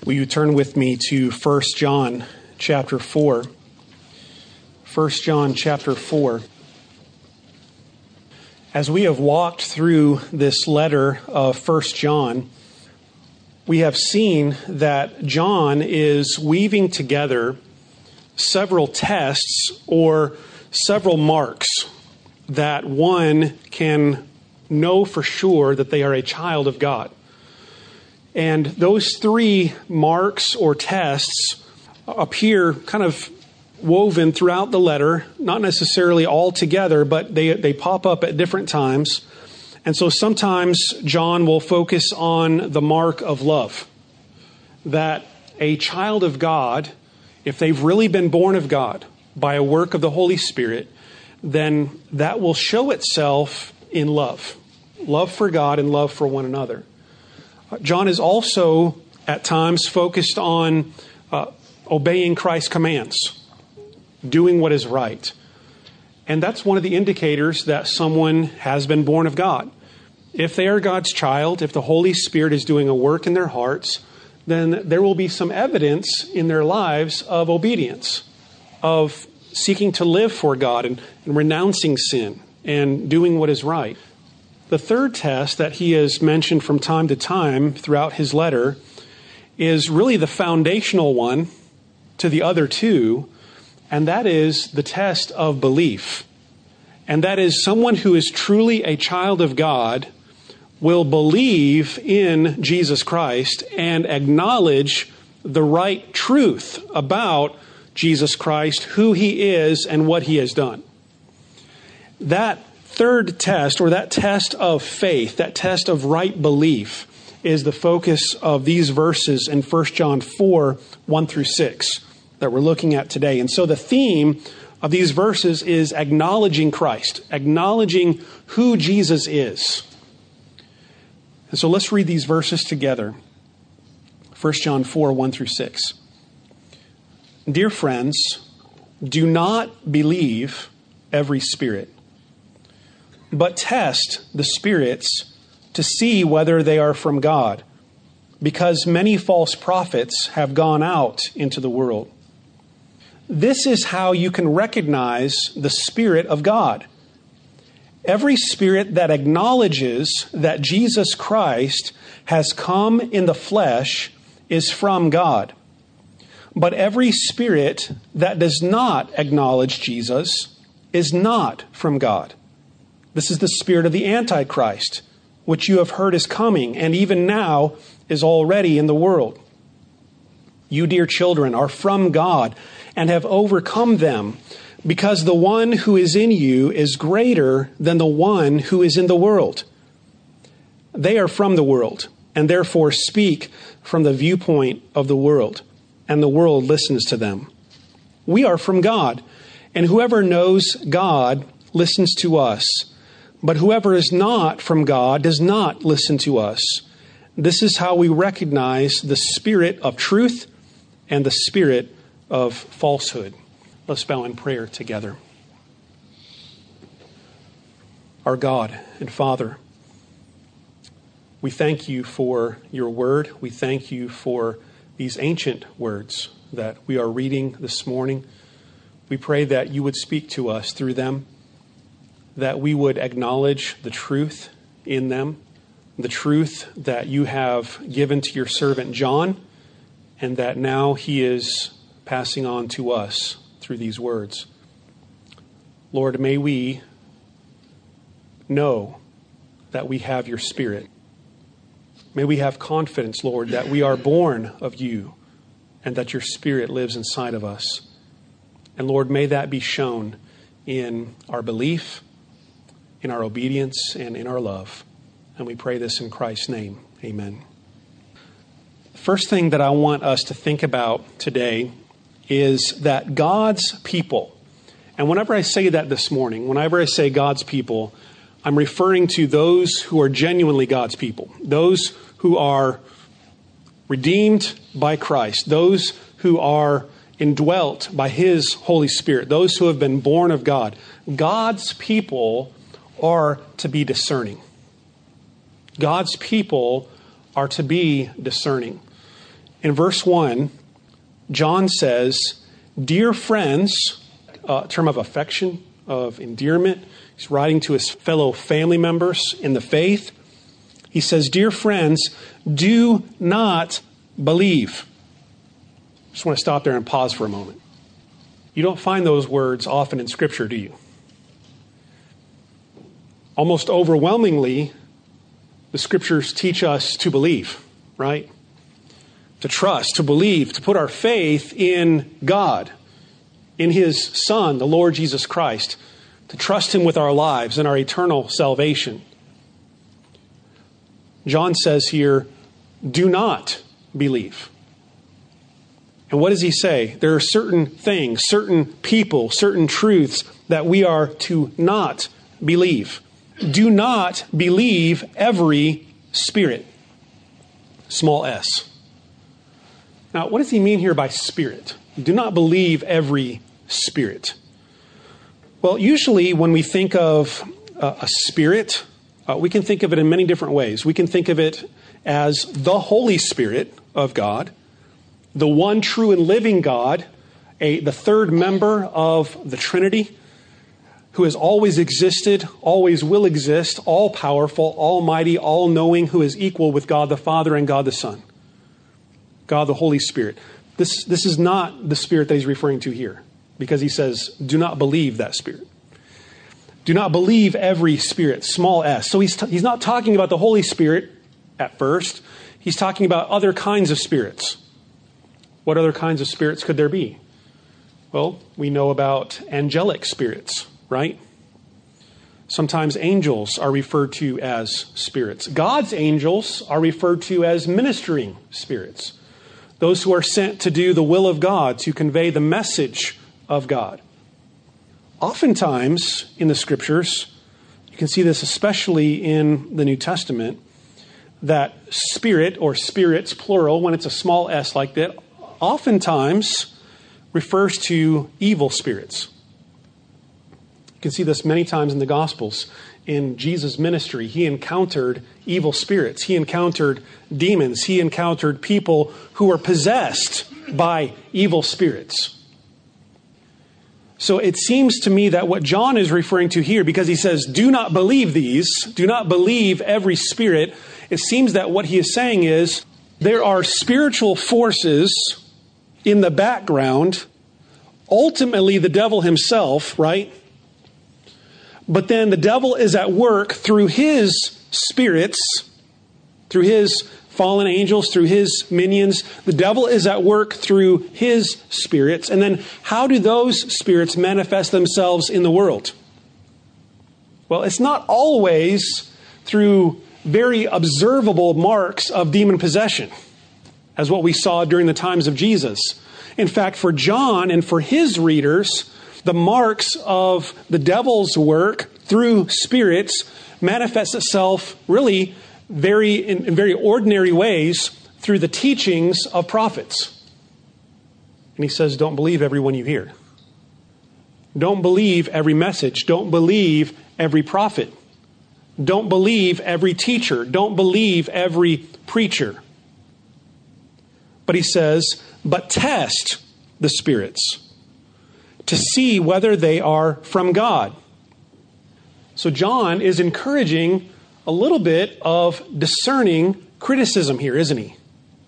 Will you turn with me to 1 John chapter 4? 1 John chapter 4. As we have walked through this letter of 1 John, we have seen that John is weaving together several tests or several marks that one can know for sure that they are a child of God. And those three marks or tests appear kind of woven throughout the letter, not necessarily all together, but they pop up at different times. And so sometimes John will focus on the mark of love, that a child of God, if they've really been born of God by a work of the Holy Spirit, then that will show itself in love for God and love for one another. John is also at times focused on obeying Christ's commands, doing what is right. And that's one of the indicators that someone has been born of God. If they are God's child, if the Holy Spirit is doing a work in their hearts, then there will be some evidence in their lives of obedience, of seeking to live for God and renouncing sin and doing what is right. The third test that he has mentioned from time to time throughout his letter is really the foundational one to the other two, and that is the test of belief. And that is someone who is truly a child of God will believe in Jesus Christ and acknowledge the right truth about Jesus Christ, who he is and what he has done. That third test, or that test of faith, that test of right belief, is the focus of these verses in 1 John 4, 1 through 6 that we're looking at today. And so the theme of these verses is acknowledging Christ, acknowledging who Jesus is. And so let's read these verses together. 1 John 4, 1 through 6. Dear friends, do not believe every spirit, but test the spirits to see whether they are from God, because many false prophets have gone out into the world. This is how you can recognize the Spirit of God. Every spirit that acknowledges that Jesus Christ has come in the flesh is from God. But every spirit that does not acknowledge Jesus is not from God. This is the spirit of the Antichrist, which you have heard is coming, and even now is already in the world. You, dear children, are from God and have overcome them, because the one who is in you is greater than the one who is in the world. They are from the world, and therefore speak from the viewpoint of the world, and the world listens to them. We are from God, and whoever knows God listens to us. But whoever is not from God does not listen to us. This is how we recognize the spirit of truth and the spirit of falsehood. Let's bow in prayer together. Our God and Father, we thank you for your word. We thank you for these ancient words that we are reading this morning. We pray that you would speak to us through them, that we would acknowledge the truth in them, the truth that you have given to your servant John, and that now he is passing on to us through these words. Lord, may we know that we have your Spirit. May we have confidence, Lord, that we are born of you and that your Spirit lives inside of us. And Lord, may that be shown in our belief, in our obedience, and in our love. And we pray this in Christ's name. Amen. The first thing that I want us to think about today is that God's people, and whenever I say that this morning, whenever I say God's people, I'm referring to those who are genuinely God's people, those who are redeemed by Christ, those who are indwelt by his Holy Spirit, those who have been born of God. God's people are to be discerning. God's people are to be discerning. In verse 1, John says, "Dear friends," a term of affection, of endearment. He's writing to his fellow family members in the faith. He says, "Dear friends, do not believe." Just want to stop there and pause for a moment. You don't find those words often in Scripture, do you? Almost overwhelmingly, the Scriptures teach us to believe, right? To trust, to believe, to put our faith in God, in His Son, the Lord Jesus Christ, to trust Him with our lives and our eternal salvation. John says here, do not believe. And what does he say? There are certain things, certain people, certain truths that we are to not believe. Do not believe every spirit. Small s. Now, what does he mean here by spirit? Do not believe every spirit. Well, usually when we think of a spirit, we can think of it in many different ways. We can think of it as the Holy Spirit of God, the one true and living God, the third member of the Trinity, who has always existed, always will exist, all-powerful, almighty, all-knowing, who is equal with God the Father and God the Son. God the Holy Spirit. This is not the Spirit that he's referring to here, because he says, do not believe that Spirit. Do not believe every spirit, small s. So he's not talking about the Holy Spirit at first. He's talking about other kinds of spirits. What other kinds of spirits could there be? Well, we know about angelic spirits, right? Sometimes angels are referred to as spirits. God's angels are referred to as ministering spirits. Those who are sent to do the will of God, to convey the message of God. Oftentimes in the Scriptures, you can see this especially in the New Testament, that spirit or spirits, plural, when it's a small s like that, oftentimes refers to evil spirits. You can see this many times in the Gospels. In Jesus' ministry, he encountered evil spirits. He encountered demons. He encountered people who were possessed by evil spirits. So it seems to me that what John is referring to here, because he says, do not believe these, do not believe every spirit, it seems that what he is saying is there are spiritual forces in the background, ultimately the devil himself, right? But then the devil is at work through his spirits, through his fallen angels, through his minions. The devil is at work through his spirits. And then how do those spirits manifest themselves in the world? Well, it's not always through very observable marks of demon possession, as what we saw during the times of Jesus. In fact, for John and for his readers, the marks of the devil's work through spirits manifests itself really in very ordinary ways through the teachings of prophets. And he says, don't believe everyone you hear. Don't believe every message. Don't believe every prophet. Don't believe every teacher. Don't believe every preacher. But he says, but test the spirits to see whether they are from God. So John is encouraging a little bit of discerning criticism here, isn't he?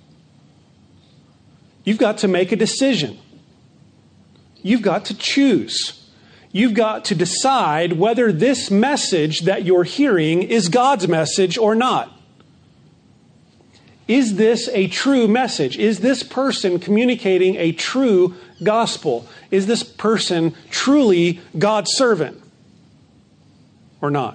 You've got to make a decision. You've got to choose. You've got to decide whether this message that you're hearing is God's message or not. Is this a true message? Is this person communicating a true gospel? Is this person truly God's servant or not?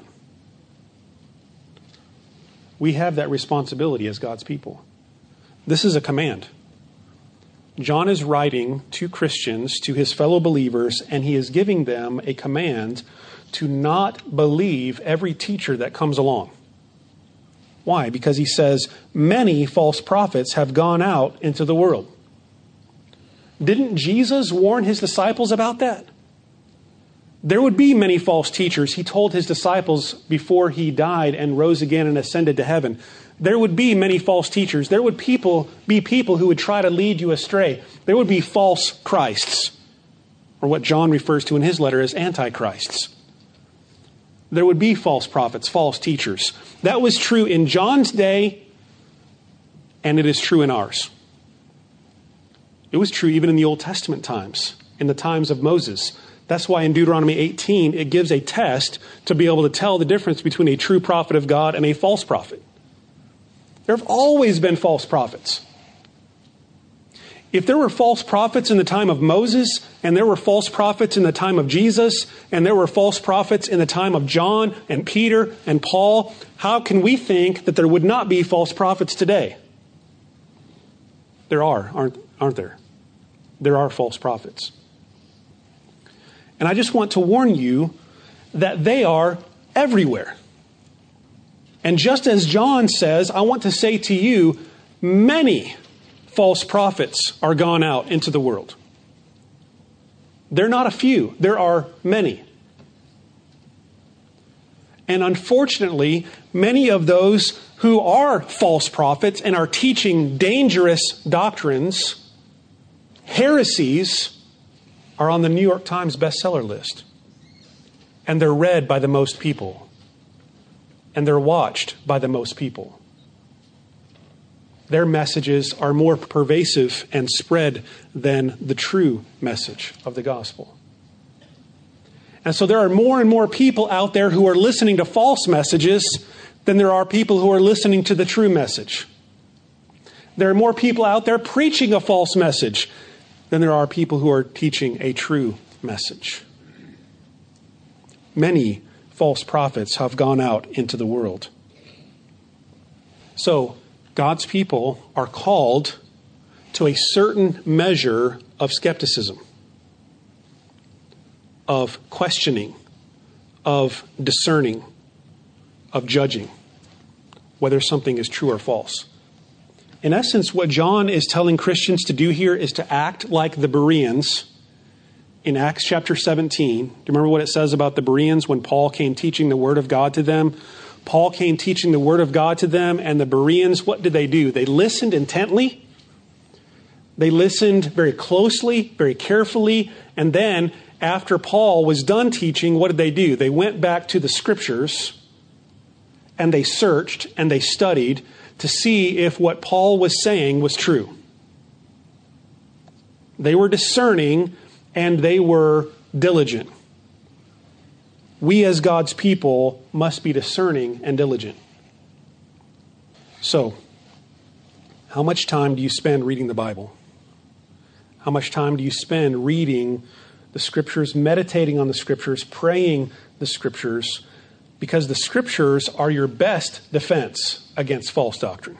We have that responsibility as God's people. This is a command. John is writing to Christians, to his fellow believers, and he is giving them a command to not believe every teacher that comes along. Why? Because he says, many false prophets have gone out into the world. Didn't Jesus warn his disciples about that? There would be many false teachers. He told his disciples before he died and rose again and ascended to heaven. There would be many false teachers. There would be people who would try to lead you astray. There would be false Christs, or what John refers to in his letter as antichrists. There would be false prophets, false teachers. That was true in John's day, and it is true in ours. It was true even in the Old Testament times, in the times of Moses. That's why in Deuteronomy 18, it gives a test to be able to tell the difference between a true prophet of God and a false prophet. There have always been false prophets. If there were false prophets in the time of Moses, and there were false prophets in the time of Jesus, and there were false prophets in the time of John and Peter and Paul, how can we think that there would not be false prophets today? There aren't there? There are false prophets. And I just want to warn you that they are everywhere. And just as John says, I want to say to you, many false prophets are gone out into the world. They're not a few. There are many. And unfortunately, many of those who are false prophets and are teaching dangerous doctrines, heresies, are on the New York Times bestseller list. And they're read by the most people. And they're watched by the most people. Their messages are more pervasive and spread than the true message of the gospel. And so there are more and more people out there who are listening to false messages than there are people who are listening to the true message. There are more people out there preaching a false message than there are people who are teaching a true message. Many false prophets have gone out into the world. So, God's people are called to a certain measure of skepticism, of questioning, of discerning, of judging whether something is true or false. In essence, what John is telling Christians to do here is to act like the Bereans in Acts chapter 17. Do you remember what it says about the Bereans when Paul came teaching the Word of God to them? Paul came teaching the Word of God to them, and the Bereans, what did they do? They listened intently. They listened very closely, very carefully, and then after Paul was done teaching, what did they do? They went back to the Scriptures, and they searched, and they studied to see if what Paul was saying was true. They were discerning, and they were diligent. We as God's people must be discerning and diligent. So, how much time do you spend reading the Bible? How much time do you spend reading the Scriptures, meditating on the Scriptures, praying the Scriptures? Because the Scriptures are your best defense against false doctrine.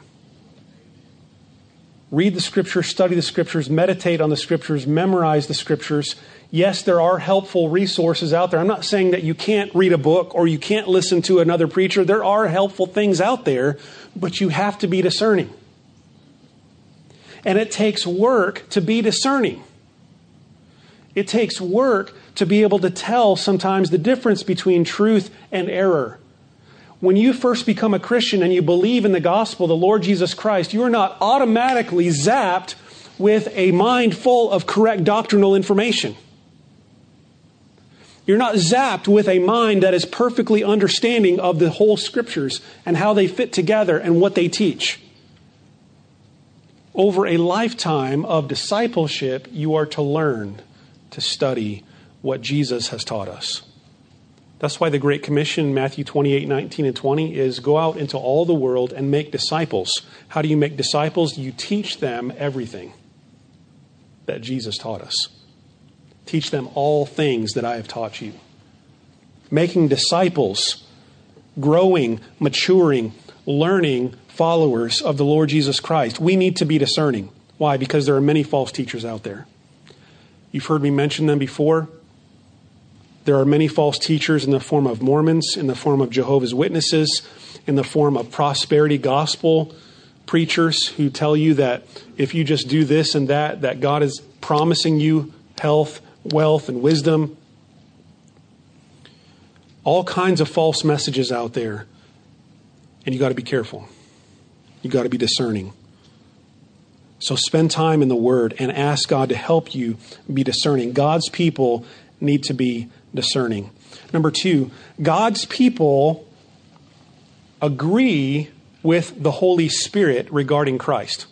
Read the Scriptures, study the Scriptures, meditate on the Scriptures, memorize the Scriptures. Yes, there are helpful resources out there. I'm not saying that you can't read a book or you can't listen to another preacher. There are helpful things out there, but you have to be discerning. And it takes work to be discerning. It takes work to be able to tell sometimes the difference between truth and error. When you first become a Christian and you believe in the gospel, the Lord Jesus Christ, you are not automatically zapped with a mind full of correct doctrinal information. You're not zapped with a mind that is perfectly understanding of the whole Scriptures and how they fit together and what they teach. Over a lifetime of discipleship, you are to learn to study what Jesus has taught us. That's why the Great Commission, Matthew 28, 19 and 20, is go out into all the world and make disciples. How do you make disciples? You teach them everything that Jesus taught us. Teach them all things that I have taught you. Making disciples, growing, maturing, learning followers of the Lord Jesus Christ. We need to be discerning. Why? Because there are many false teachers out there. You've heard me mention them before. There are many false teachers in the form of Mormons, in the form of Jehovah's Witnesses, in the form of prosperity gospel preachers who tell you that if you just do this and that God is promising you health, wealth, and wisdom. All kinds of false messages out there. And you got to be careful. You got to be discerning. So spend time in the Word and ask God to help you be discerning. God's people need to be discerning. Number 2, God's people agree with the Holy Spirit regarding Christ.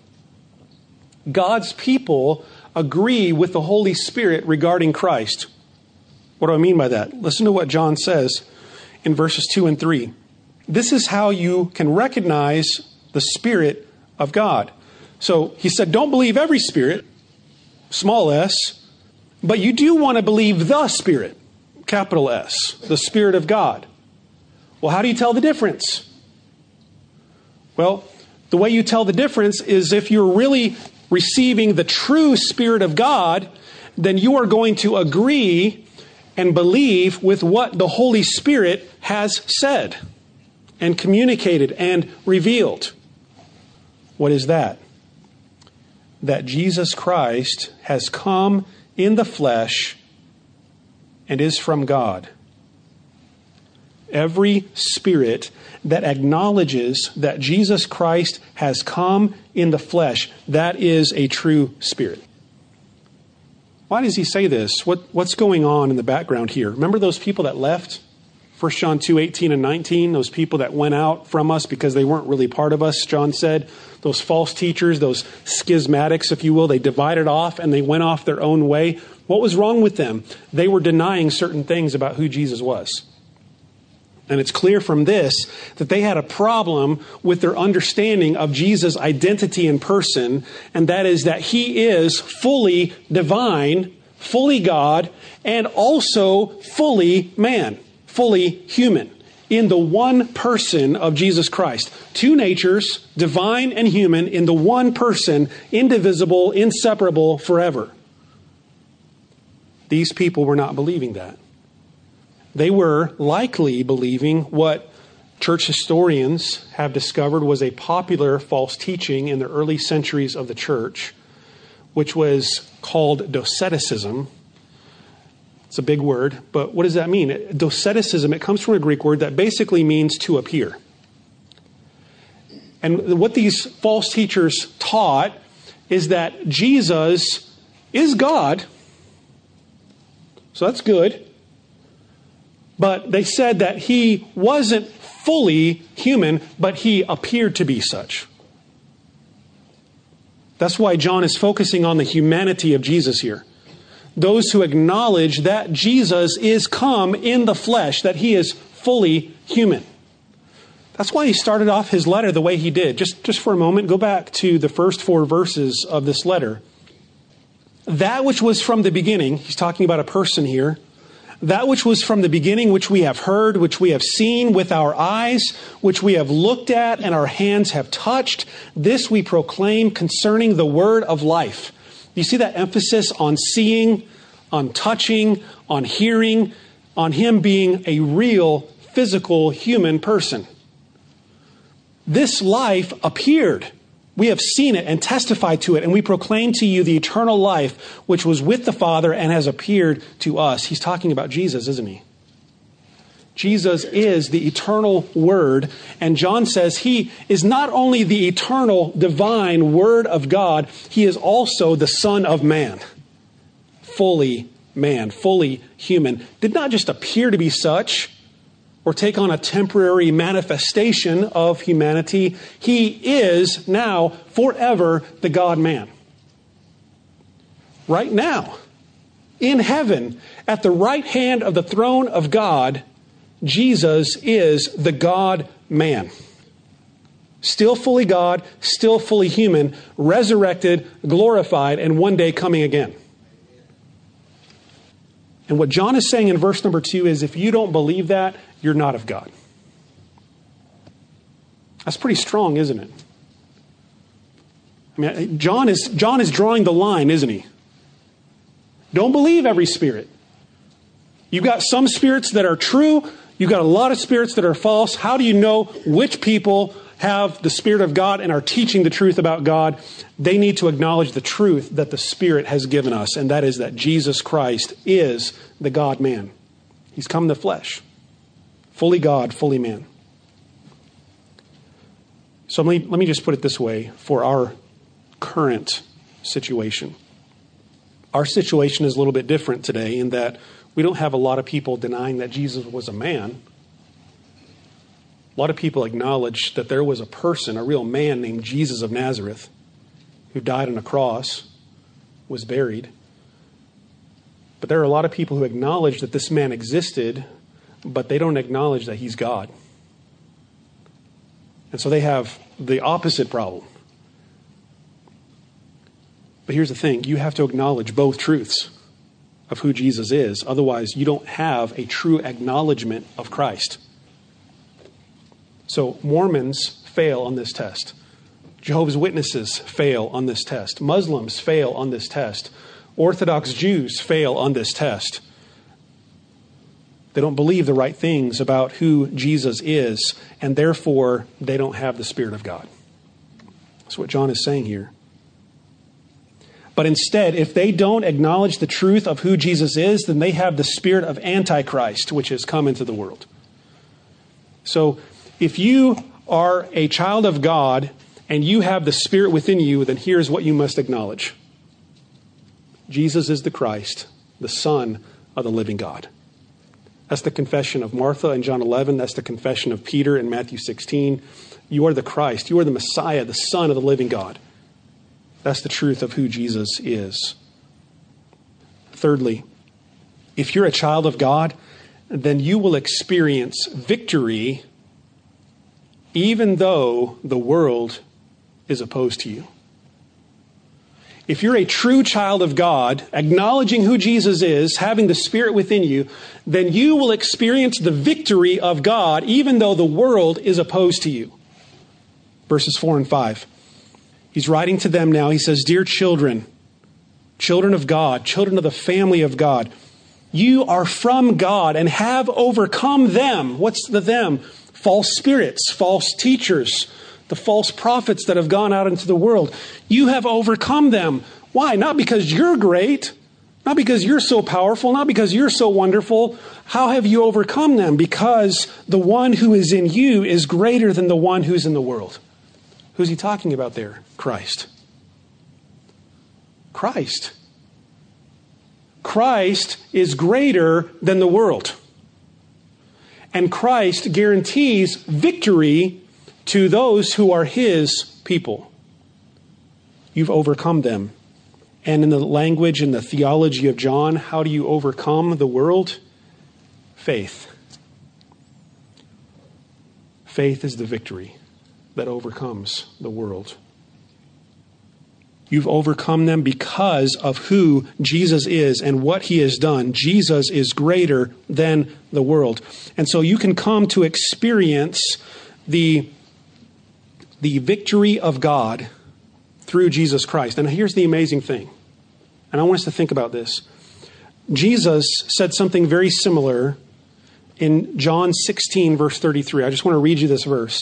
God's people agree with the Holy Spirit regarding Christ. What do I mean by that? Listen to what John says in verses 2 and 3. This is how you can recognize the Spirit of God. So he said, don't believe every spirit, small s, but you do want to believe the Spirit, capital S, the Spirit of God. Well, how do you tell the difference? Well, the way you tell the difference is if you're really receiving the true Spirit of God, then you are going to agree and believe with what the Holy Spirit has said and communicated and revealed. What is that? That Jesus Christ has come in the flesh and is from God. Every spirit that acknowledges that Jesus Christ has come in the flesh, that is a true spirit. Why does he say this? What's going on in the background here? Remember those people that left? 1 John 2:18 and 19, those people that went out from us because they weren't really part of us, John said. Those false teachers, those schismatics, if you will, they divided off and they went off their own way. What was wrong with them? They were denying certain things about who Jesus was. And it's clear from this that they had a problem with their understanding of Jesus' identity in person, and that is that he is fully divine, fully God, and also fully man, fully human, in the one person of Jesus Christ. Two natures, divine and human, in the one person, indivisible, inseparable, forever. These people were not believing that. They were likely believing what church historians have discovered was a popular false teaching in the early centuries of the church, which was called Doceticism. It's a big word, but what does that mean? Doceticism, it comes from a Greek word that basically means to appear. And what these false teachers taught is that Jesus is God, so that's good. But they said that he wasn't fully human, but he appeared to be such. That's why John is focusing on the humanity of Jesus here. Those who acknowledge that Jesus is come in the flesh, that he is fully human. That's why he started off his letter the way he did. Just for a moment, go back to the first 4 verses of this letter. That which was from the beginning, he's talking about a person here. That which was from the beginning, which we have heard, which we have seen with our eyes, which we have looked at and our hands have touched, this we proclaim concerning the word of life. You see that emphasis on seeing, on touching, on hearing, on him being a real, physical, human person. This life appeared. We have seen it and testified to it, and we proclaim to you the eternal life which was with the Father and has appeared to us. He's talking about Jesus, isn't he? Jesus is the eternal Word, and John says he is not only the eternal divine Word of God, he is also the Son of Man. Fully man, fully human. Did not just appear to be such, or take on a temporary manifestation of humanity. He is now forever the God-man. Right now, in heaven, at the right hand of the throne of God, Jesus is the God-man. Still fully God, still fully human, resurrected, glorified, and one day coming again. And what John is saying in verse number 2 is if you don't believe that, you're not of God. That's pretty strong, isn't it? I mean, John is drawing the line, isn't he? Don't believe every spirit. You've got some spirits that are true. You've got a lot of spirits that are false. How do you know which people have the Spirit of God and are teaching the truth about God? They need to acknowledge the truth that the Spirit has given us, and that is that Jesus Christ is the God-man. He's come in the flesh. Fully God, fully man. So let me just put it this way for our current situation. Our situation is a little bit different today in that we don't have a lot of people denying that Jesus was a man. A lot of people acknowledge that there was a person, a real man named Jesus of Nazareth, who died on a cross, was buried. But there are a lot of people who acknowledge that this man existed, but they don't acknowledge that he's God. And so they have the opposite problem. But here's the thing. You have to acknowledge both truths of who Jesus is. Otherwise, you don't have a true acknowledgement of Christ. So Mormons fail on this test. Jehovah's Witnesses fail on this test. Muslims fail on this test. Orthodox Jews fail on this test. They don't believe the right things about who Jesus is, and therefore they don't have the Spirit of God. That's what John is saying here. But instead, if they don't acknowledge the truth of who Jesus is, then they have the spirit of Antichrist, which has come into the world. So if you are a child of God and you have the Spirit within you, then here's what you must acknowledge. Jesus is the Christ, the Son of the living God. That's the confession of Martha in John 11. That's the confession of Peter in Matthew 16. You are the Christ. You are the Messiah, the Son of the living God. That's the truth of who Jesus is. Thirdly, if you're a child of God, then you will experience victory even though the world is opposed to you. If you're a true child of God, acknowledging who Jesus is, having the Spirit within you, then you will experience the victory of God even though the world is opposed to you. Verses 4 and 5. He's writing to them now. He says, "Dear children, children of God, children of the family of God, you are from God and have overcome them." What's the them? False spirits, false teachers, the false prophets that have gone out into the world. You have overcome them. Why? Not because you're great, not because you're so powerful, not because you're so wonderful. How have you overcome them? Because the one who is in you is greater than the one who's in the world. Who's he talking about there? Christ. Christ. Christ is greater than the world. And Christ guarantees victory to those who are his people. You've overcome them. And in the language and the theology of John, how do you overcome the world? Faith. Faith is the victory that overcomes the world. You've overcome them because of who Jesus is and what he has done. Jesus is greater than the world. And so you can come to experience the victory of God through Jesus Christ. And here's the amazing thing. And I want us to think about this. Jesus said something very similar in John 16, verse 33. I just want to read you this verse.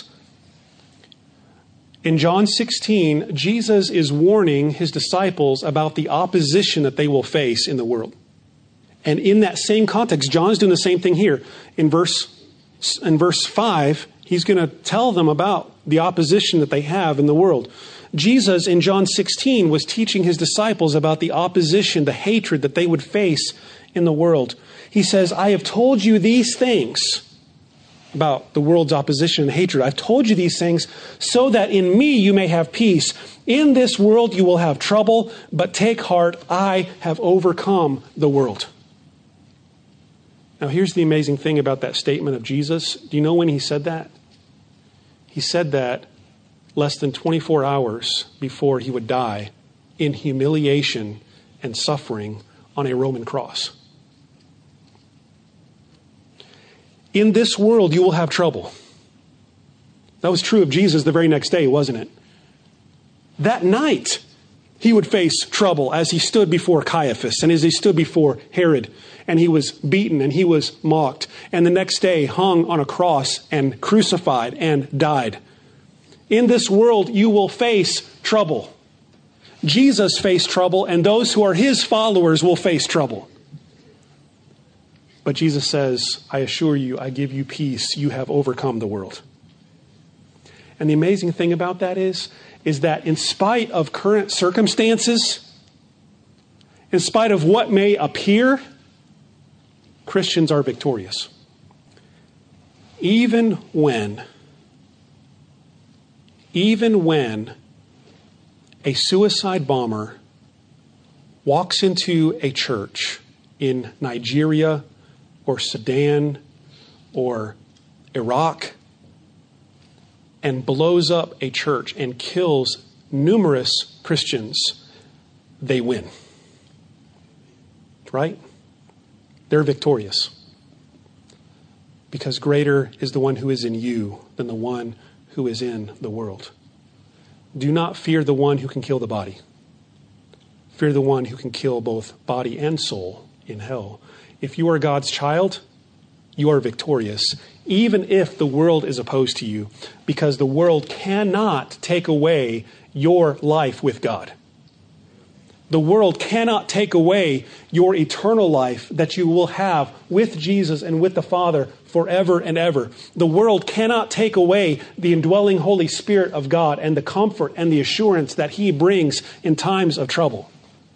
In John 16, Jesus is warning his disciples about the opposition that they will face in the world. And in that same context, John's doing the same thing here. In verse 5, he's going to tell them about the opposition that they have in the world. Jesus in John 16 was teaching his disciples about the opposition, the hatred that they would face in the world. He says, "I have told you these things," about the world's opposition and hatred. "I've told you these things so that in me you may have peace. In this world you will have trouble, but take heart, I have overcome the world." Now here's the amazing thing about that statement of Jesus. Do you know when he said that? He said that less than 24 hours before he would die in humiliation and suffering on a Roman cross. In this world, you will have trouble. That was true of Jesus the very next day, wasn't it? That night, he would face trouble as he stood before Caiaphas and as he stood before Herod, and he was beaten and he was mocked, and the next day hung on a cross and crucified and died. In this world, you will face trouble. Jesus faced trouble, and those who are his followers will face trouble. But Jesus says, I assure you, I give you peace. You have overcome the world. And the amazing thing about that is that in spite of current circumstances, in spite of what may appear, Christians are victorious. Even when a suicide bomber walks into a church in Nigeria or Sudan or Iraq and blows up a church and kills numerous Christians, they win. Right? They're victorious. Because greater is the one who is in you than the one who is in the world. Do not fear the one who can kill the body. Fear the one who can kill both body and soul in hell. If you are God's child, you are victorious, even if the world is opposed to you, because the world cannot take away your life with God. The world cannot take away your eternal life that you will have with Jesus and with the Father forever and ever. The world cannot take away the indwelling Holy Spirit of God and the comfort and the assurance that He brings in times of trouble.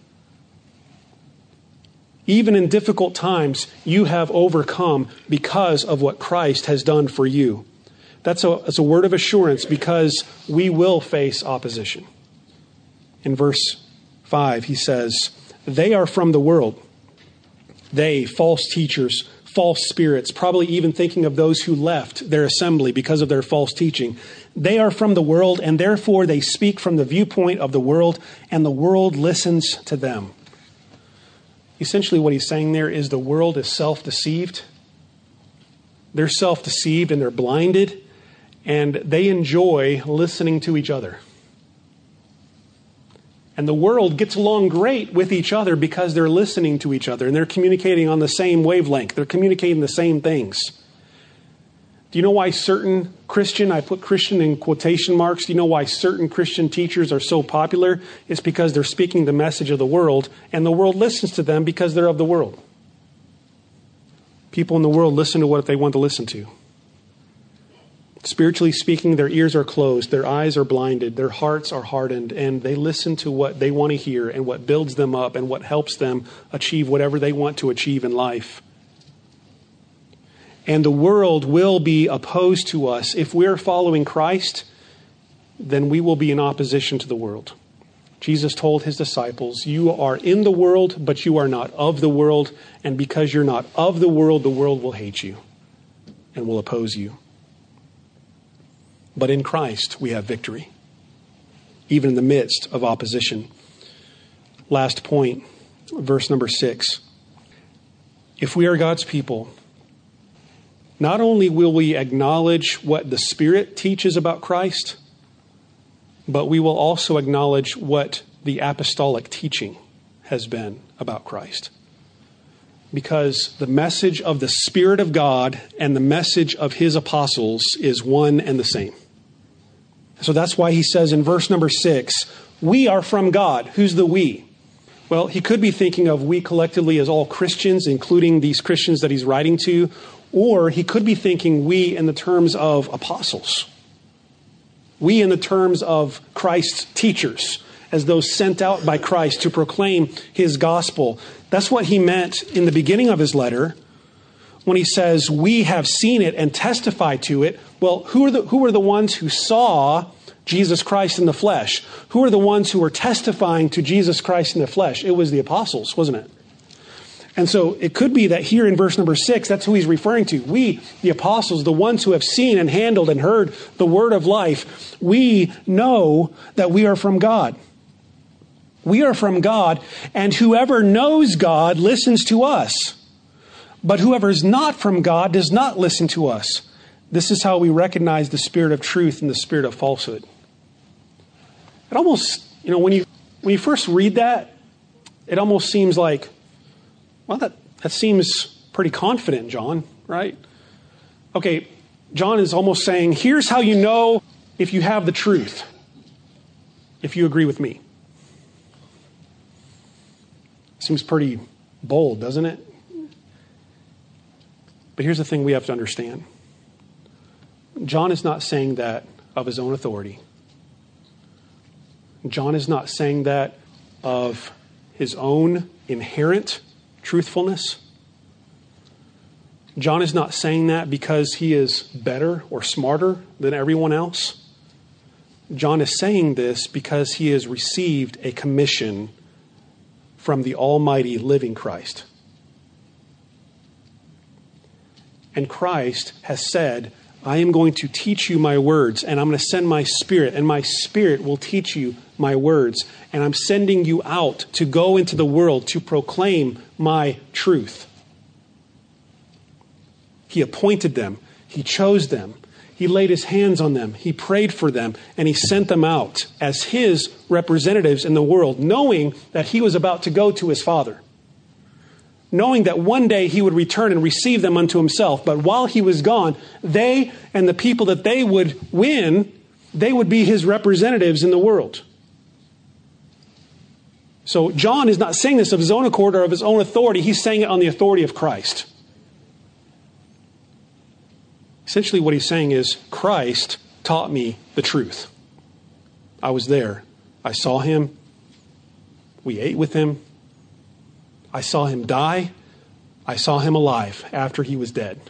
Even in difficult times, you have overcome because of what Christ has done for you. That's a word of assurance because we will face opposition. In verse 5, he says, they are from the world. They, false teachers, false spirits, probably even thinking of those who left their assembly because of their false teaching. They are from the world, and therefore they speak from the viewpoint of the world, and the world listens to them. Essentially what he's saying there is the world is self-deceived. They're self-deceived and they're blinded, and they enjoy listening to each other. And the world gets along great with each other because they're listening to each other and they're communicating on the same wavelength. They're communicating the same things. Do you know why certain Christian, I put Christian in quotation marks, do you know why certain Christian teachers are so popular? It's because they're speaking the message of the world, and the world listens to them because they're of the world. People in the world listen to what they want to listen to. Spiritually speaking, their ears are closed, their eyes are blinded, their hearts are hardened, and they listen to what they want to hear and what builds them up and what helps them achieve whatever they want to achieve in life. And the world will be opposed to us. If we're following Christ, then we will be in opposition to the world. Jesus told his disciples, you are in the world, but you are not of the world. And because you're not of the world will hate you and will oppose you. But in Christ, we have victory, even in the midst of opposition. Last point, verse number 6. If we are God's people, not only will we acknowledge what the Spirit teaches about Christ, but we will also acknowledge what the apostolic teaching has been about Christ. Because the message of the Spirit of God and the message of his apostles is one and the same. So that's why he says in verse number 6, we are from God. Who's the we? Well, he could be thinking of we collectively as all Christians, including these Christians that he's writing to, or he could be thinking we in the terms of apostles. We in the terms of Christ's teachers, as those sent out by Christ to proclaim his gospel. That's what he meant in the beginning of his letter when he says, we have seen it and testify to it. Well, who are the ones who saw Jesus Christ in the flesh? Who are the ones who were testifying to Jesus Christ in the flesh? It was the apostles, wasn't it? And so it could be that here in verse number 6, that's who he's referring to. We, the apostles, the ones who have seen and handled and heard the word of life, we know that we are from God. We are from God, and whoever knows God listens to us. But whoever is not from God does not listen to us. This is how we recognize the spirit of truth and the spirit of falsehood. It almost, when you first read that, it almost seems like, well, that seems pretty confident, John, right? Okay, John is almost saying, here's how you know if you have the truth, if you agree with me. Seems pretty bold, doesn't it? But here's the thing we have to understand. John is not saying that of his own authority. John is not saying that of his own inherent truthfulness. John is not saying that because he is better or smarter than everyone else. John is saying this because he has received a commission from the almighty living Christ. And Christ has said, I am going to teach you my words, and I'm going to send my Spirit, and my Spirit will teach you my words. And I'm sending you out to go into the world to proclaim my truth. He appointed them. He chose them. He laid his hands on them. He prayed for them, and he sent them out as his representatives in the world, knowing that he was about to go to his Father. Knowing that one day he would return and receive them unto himself. But while he was gone, they and the people that they would win, they would be his representatives in the world. So John is not saying this of his own accord or of his own authority. He's saying it on the authority of Christ. Essentially what he's saying is, Christ taught me the truth. I was there. I saw him. We ate with him. I saw him die. I saw him alive after he was dead.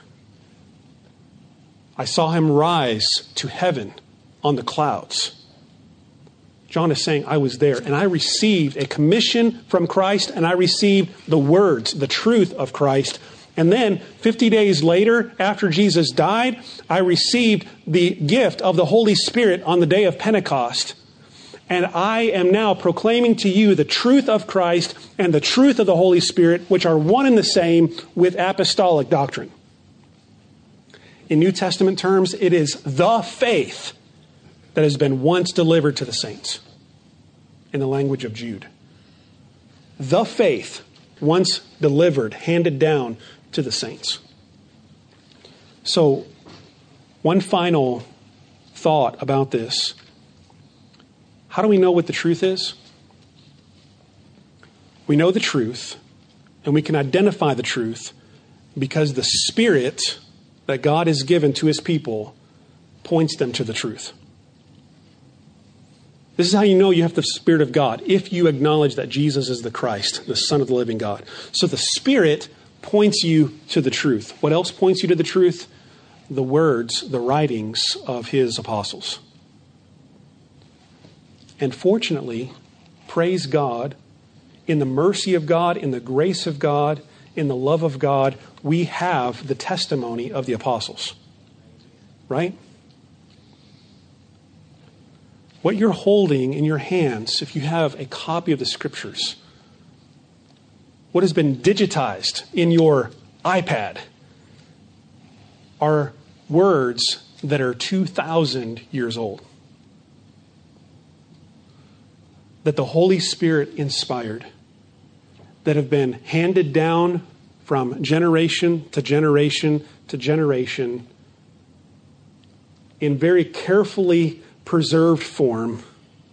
I saw him rise to heaven on the clouds. John is saying, I was there, and I received a commission from Christ, and I received the words, the truth of Christ. And then 50 days later, after Jesus died, I received the gift of the Holy Spirit on the day of Pentecost. And I am now proclaiming to you the truth of Christ and the truth of the Holy Spirit, which are one and the same with apostolic doctrine. In New Testament terms, it is the faith that has been once delivered to the saints. In the language of Jude. The faith once delivered, handed down to the saints. So, one final thought about this. How do we know what the truth is? We know the truth, and we can identify the truth because the Spirit that God has given to his people points them to the truth. This is how you know you have the Spirit of God, if you acknowledge that Jesus is the Christ, the Son of the living God. So the Spirit points you to the truth. What else points you to the truth? The words, the writings of his apostles. And fortunately, praise God, in the mercy of God, in the grace of God, in the love of God, we have the testimony of the apostles. Right? What you're holding in your hands, if you have a copy of the Scriptures, what has been digitized in your iPad, are words that are 2,000 years old. That the Holy Spirit inspired, that have been handed down from generation to generation to generation in very carefully preserved form,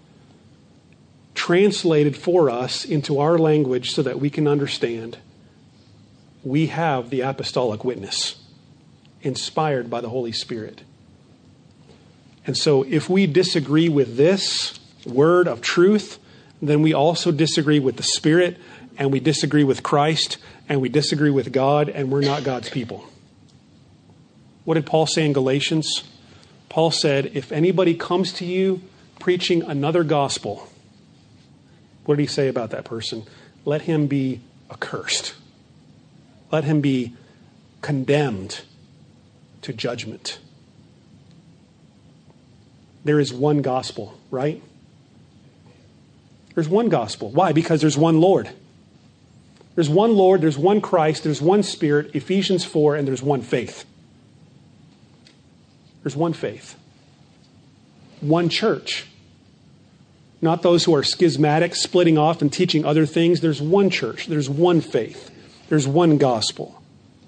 translated for us into our language so that we can understand. We have the apostolic witness, inspired by the Holy Spirit. And so if we disagree with this word of truth, then we also disagree with the Spirit, and we disagree with Christ, and we disagree with God, and we're not God's people. What did Paul say in Galatians? Paul said, if anybody comes to you preaching another gospel, what did he say about that person? Let him be accursed. Let him be condemned to judgment. There is one gospel, right? There's one gospel. Why? Because there's one Lord. There's one Lord, there's one Christ, there's one Spirit, Ephesians 4, and there's one faith. There's one faith. One church. Not those who are schismatic, splitting off and teaching other things. There's one church. There's one faith. There's one gospel.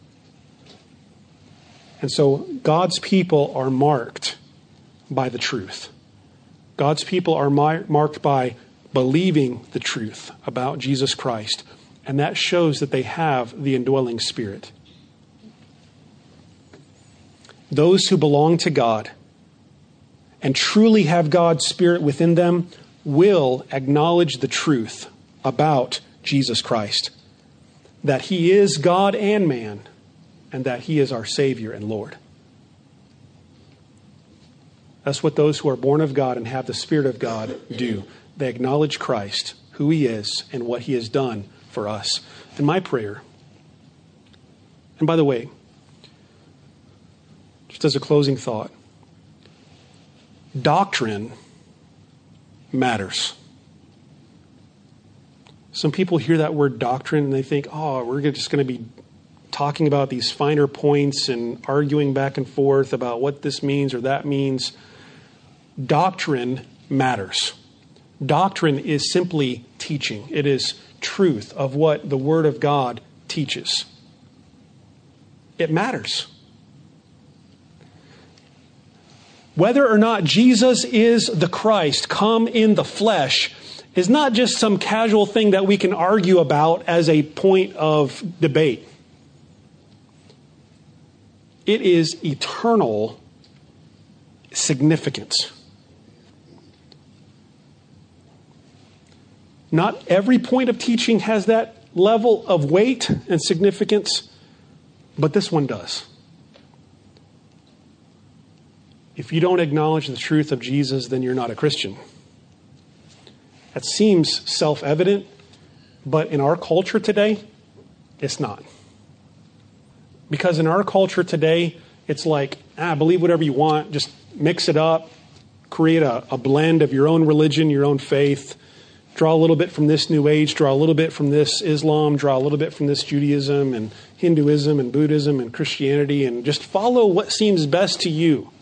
And so God's people are marked by the truth. God's people are marked by believing the truth about Jesus Christ. And that shows that they have the indwelling Spirit. those who belong to God and truly have God's Spirit within them will acknowledge the truth about Jesus Christ, that he is God and man, and that he is our Savior and Lord. That's what those who are born of God and have the Spirit of God do. They acknowledge Christ, who he is, and what he has done for us. And my prayer, and by the way, just as a closing thought, doctrine matters. Some people hear that word doctrine and they think, oh, we're just going to be talking about these finer points and arguing back and forth about what this means or that means. Doctrine matters. Doctrine is simply teaching. It is truth of what the Word of God teaches. It matters. Whether or not Jesus is the Christ come in the flesh is not just some casual thing that we can argue about as a point of debate. It is eternal significance. Not every point of teaching has that level of weight and significance, but this one does. If you don't acknowledge the truth of Jesus, then you're not a Christian. That seems self-evident, but in our culture today, it's not. Because in our culture today, it's like, believe whatever you want, just mix it up, create a blend of your own religion, your own faith, draw a little bit from this New Age, draw a little bit from this Islam, draw a little bit from this Judaism and Hinduism and Buddhism and Christianity, and just follow what seems best to you.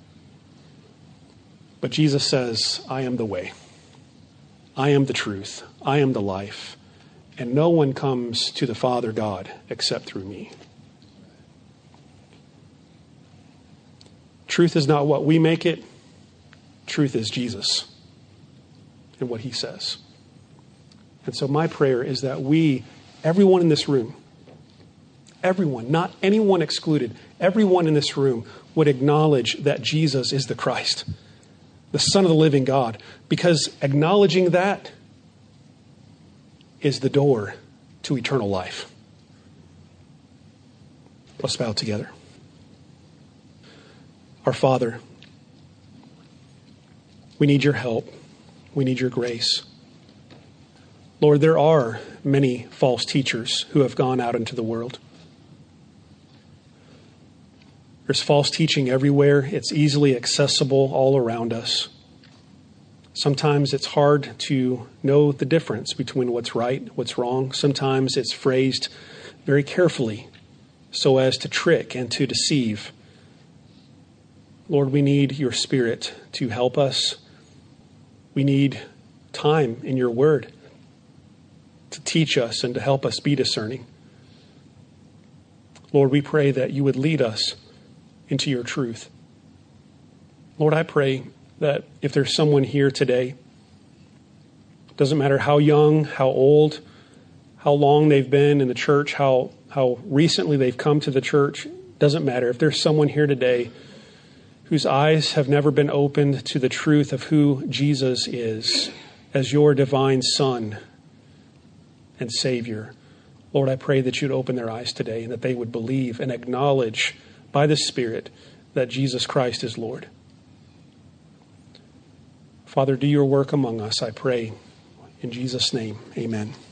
But Jesus says, I am the way. I am the truth. I am the life. And no one comes to the Father God except through me. Truth is not what we make it. Truth is Jesus and what he says. And so my prayer is that we, everyone in this room, everyone, not anyone excluded, everyone in this room would acknowledge that Jesus is the Christ, the Son of the living God, because acknowledging that is the door to eternal life. Let's bow together. Our Father, we need your help. We need your grace. Lord, there are many false teachers who have gone out into the world. There's false teaching everywhere. It's easily accessible all around us. Sometimes it's hard to know the difference between what's right, what's wrong. Sometimes it's phrased very carefully so as to trick and to deceive. Lord, we need your Spirit to help us. We need time in your word to teach us and to help us be discerning. Lord, we pray that you would lead us into your truth. Lord, I pray that if there's someone here today, doesn't matter how young, how old, how long they've been in the church, how recently they've come to the church, doesn't matter. If there's someone here today whose eyes have never been opened to the truth of who Jesus is as your divine Son and Savior, Lord, I pray that you'd open their eyes today and that they would believe and acknowledge by the Spirit that Jesus Christ is Lord. Father, do your work among us, I pray. In Jesus' name, amen.